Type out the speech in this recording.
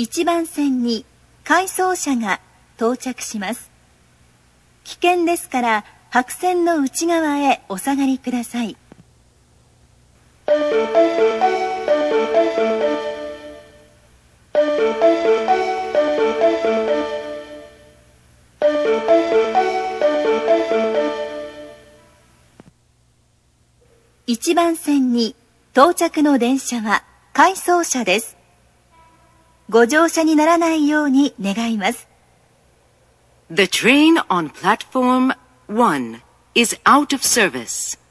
1番線に回送車が到着します。危険ですから白線の内側へお下がりください。1番線に到着の電車は回送車です。ご乗車にならないように願います。 The train on platform 1 is out of service.